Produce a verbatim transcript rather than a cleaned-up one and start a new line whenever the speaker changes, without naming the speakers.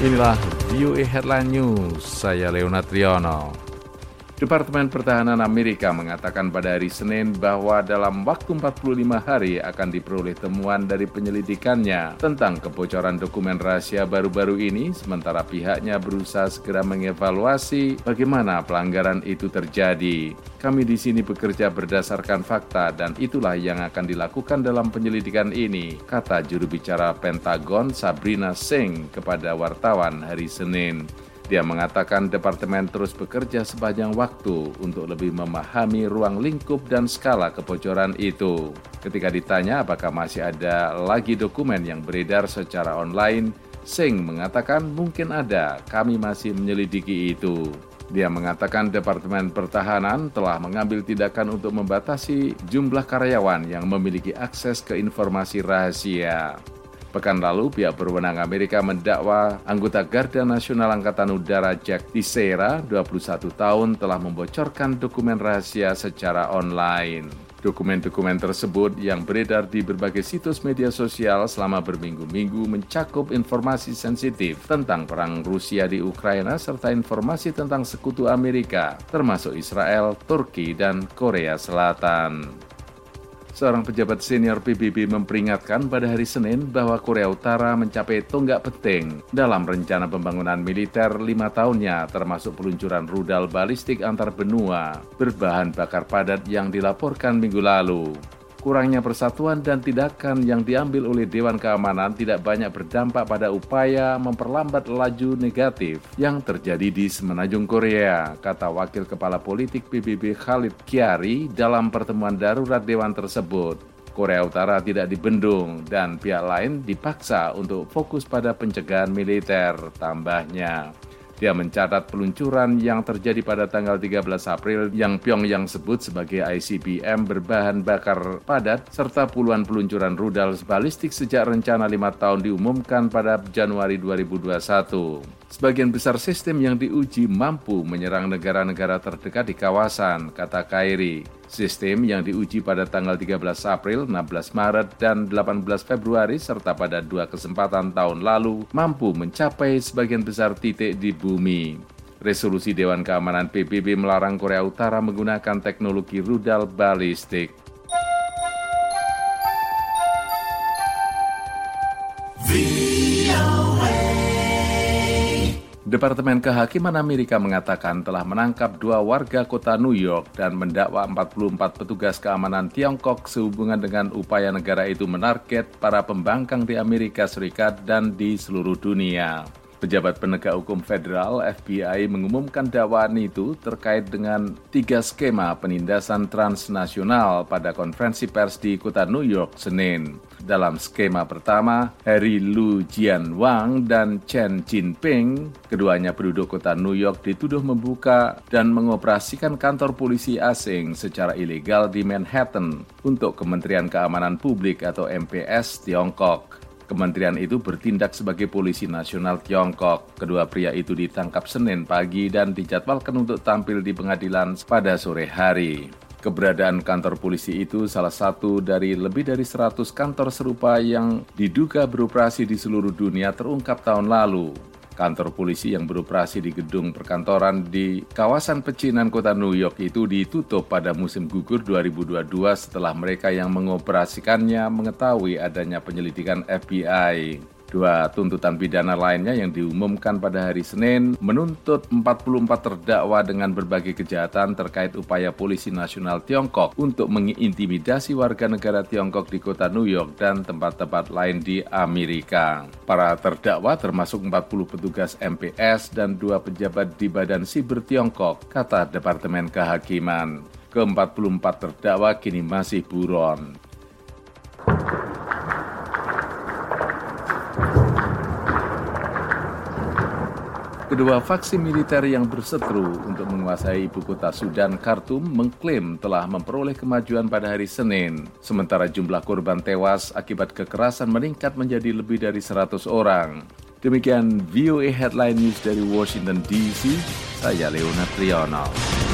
Inilah V O A Headline News, saya Leonard Triono. Departemen Pertahanan Amerika mengatakan pada hari Senin bahwa dalam waktu empat puluh lima hari akan diperoleh temuan dari penyelidikannya tentang kebocoran dokumen rahasia baru-baru ini, sementara pihaknya berusaha segera mengevaluasi bagaimana pelanggaran itu terjadi. Kami di sini bekerja berdasarkan fakta dan itulah yang akan dilakukan dalam penyelidikan ini, kata juru bicara Pentagon Sabrina Singh kepada wartawan hari Senin. Dia mengatakan departemen terus bekerja sepanjang waktu untuk lebih memahami ruang lingkup dan skala kebocoran itu. Ketika ditanya apakah masih ada lagi dokumen yang beredar secara online, Singh mengatakan mungkin ada, kami masih menyelidiki itu. Dia mengatakan Departemen Pertahanan telah mengambil tindakan untuk membatasi jumlah karyawan yang memiliki akses ke informasi rahasia. Pekan lalu, pihak berwenang Amerika mendakwa anggota Garda Nasional Angkatan Udara Jack Teixeira, dua puluh satu tahun, telah membocorkan dokumen rahasia secara online. Dokumen-dokumen tersebut yang beredar di berbagai situs media sosial selama berminggu-minggu mencakup informasi sensitif tentang perang Rusia di Ukraina serta informasi tentang sekutu Amerika, termasuk Israel, Turki, dan Korea Selatan. Seorang pejabat senior P B B memperingatkan pada hari Senin bahwa Korea Utara mencapai tonggak penting dalam rencana pembangunan militer lima tahunnya, termasuk peluncuran rudal balistik antar benua berbahan bakar padat yang dilaporkan minggu lalu. Kurangnya persatuan dan tindakan yang diambil oleh Dewan Keamanan tidak banyak berdampak pada upaya memperlambat laju negatif yang terjadi di Semenanjung Korea, kata Wakil Kepala Politik P B B Khalid Kyari dalam pertemuan darurat Dewan tersebut. Korea Utara tidak dibendung dan pihak lain dipaksa untuk fokus pada pencegahan militer, tambahnya. Dia mencatat peluncuran yang terjadi pada tanggal tiga belas April yang Pyongyang sebut sebagai I C B M berbahan bakar padat serta puluhan peluncuran rudal balistik sejak rencana lima tahun diumumkan pada Januari dua ribu dua puluh satu. Sebagian besar sistem yang diuji mampu menyerang negara-negara terdekat di kawasan, kata Kyari. Sistem yang diuji pada tanggal tiga belas April, enam belas Maret, dan delapan belas Februari serta pada dua kesempatan tahun lalu mampu mencapai sebagian besar titik di bumi. Resolusi Dewan Keamanan P B B melarang Korea Utara menggunakan teknologi rudal balistik. Departemen Kehakiman Amerika mengatakan telah menangkap dua warga kota New York dan mendakwa empat puluh empat petugas keamanan Tiongkok sehubungan dengan upaya negara itu menarget para pembangkang di Amerika Serikat dan di seluruh dunia. Pejabat penegak hukum federal F B I mengumumkan dakwaan itu terkait dengan tiga skema penindasan transnasional pada konferensi pers di kota New York Senin. Dalam skema pertama, Harry Lu Jianwang dan Chen Jinping, keduanya penduduk kota New York, dituduh membuka dan mengoperasikan kantor polisi asing secara ilegal di Manhattan untuk Kementerian Keamanan Publik atau M P S Tiongkok. Kementerian itu bertindak sebagai polisi nasional Tiongkok. Kedua pria itu ditangkap Senin pagi dan dijadwalkan untuk tampil di pengadilan pada sore hari. Keberadaan kantor polisi itu salah satu dari lebih dari seratus kantor serupa yang diduga beroperasi di seluruh dunia terungkap tahun lalu. Kantor polisi yang beroperasi di gedung perkantoran di kawasan pecinan kota New York itu ditutup pada musim gugur dua ribu dua puluh dua setelah mereka yang mengoperasikannya mengetahui adanya penyelidikan F B I. Dua tuntutan pidana lainnya yang diumumkan pada hari Senin menuntut empat puluh empat terdakwa dengan berbagai kejahatan terkait upaya polisi nasional Tiongkok untuk mengintimidasi warga negara Tiongkok di kota New York dan tempat-tempat lain di Amerika. Para terdakwa termasuk empat puluh petugas M P S dan dua pejabat di Badan Siber Tiongkok, kata Departemen Kehakiman. Ke empat puluh empat terdakwa kini masih buron. Kedua faksi militer yang berseteru untuk menguasai ibu kota Sudan, Khartoum, mengklaim telah memperoleh kemajuan pada hari Senin. Sementara jumlah korban tewas akibat kekerasan meningkat menjadi lebih dari seratus orang. Demikian V O A Headline News dari Washington D C, saya Leonard Triono.